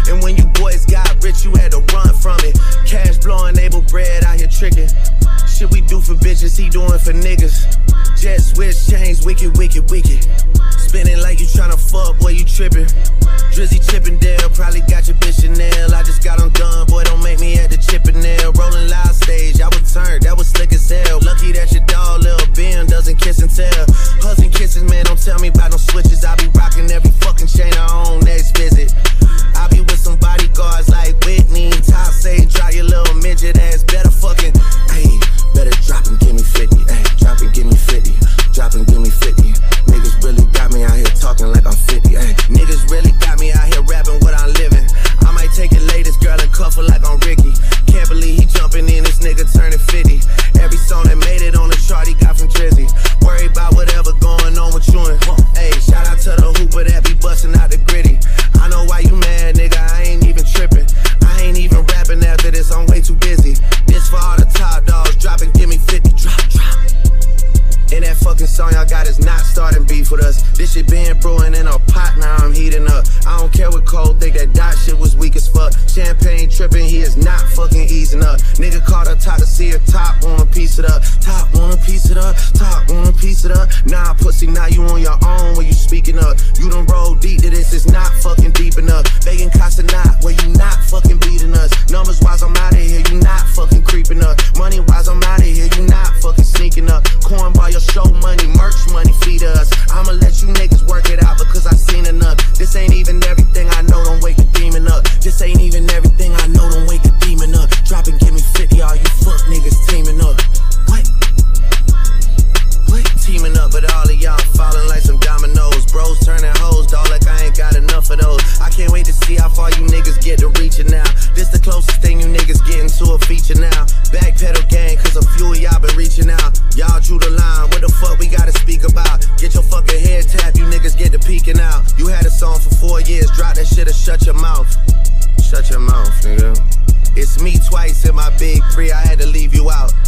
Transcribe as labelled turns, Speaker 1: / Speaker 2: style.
Speaker 1: And when you boys got rich, you had to run from it. Cash blowing, able bread out here tricking. Shit we do for bitches, he doing for niggas. Jet switch, chains, wicked, wicked, wicked. Spinning like you tryna fuck, boy, you trippin'. Drizzy Chippendale, probably got your bitch Chanel. I just got undone, boy, don't make me at the Chippendale. Rolling loud stage, I was turned, that was slick as hell. Lucky that your dog, Lil Ben, doesn't kiss and tell. Hugs and kisses, man, don't tell me about no switches. I be rocking every fucking chain I own next visit. I be with some bodyguards like Whitney. Top say, drop your little midget ass, better fucking, ayy, better drop and give me 50, ayy, drop and give me 50, drop and give me 50. Niggas really got me out here talking like I'm 50, ayy. Niggas really got me out here rapping what I'm living. I might take it latest girl and cuff her like I'm Ricky. Can't believe he jumping in, this nigga turning 50. Every song that made it on the chart he got from Drizzy. Worry about whatever going on with you and ayy, shout out to the hooper that be busting out the gritty. I know why you mad, nigga, I ain't even tripping. I ain't even rapping after this, I'm way too busy. This for all the top dogs, drop and give me 50, drop, drop. And that fucking song y'all got is not starting beef with us. This shit been brewing in a pot, now I'm heating up. I don't care what Cole think, that dot shit was weak as fuck. Champagne tripping, he is not fucking easing up. Nigga called up top to see if top want a piece it up. Top want a piece it up, top want a piece it up. Nah, pussy, now you on your own when you speaking up. You done roll deep to this, it's not fucking deep enough. Begging Casa not, where you not fucking beating us. Numbers wise, I'm out of here, you not fucking creeping up. Money wise, I'm out of here, you not fucking sneaking up. Corn by your show money, merch money, feed us. I'ma let you niggas work it out because I seen enough. This ain't even everything I know, don't wake a demon up. This ain't even everything I know, don't wake a demon up. Drop and give me 50, all you fuck niggas teaming up. What? Teaming up, but all of y'all falling like some dominoes. Bros turning hoes, dog, like I ain't got enough of those. I can't wait to see how far you niggas get to reaching now. This the closest thing you niggas getting to a feature now. Backpedal gang, cause a few of y'all been reaching out. Y'all drew the line, what the fuck we gotta speak about? Get your fucking head tapped, you niggas get to peeking out. You had a song for 4 years, drop that shit or shut your mouth. Shut your mouth, nigga. It's me twice in my big 3, I had to leave you out.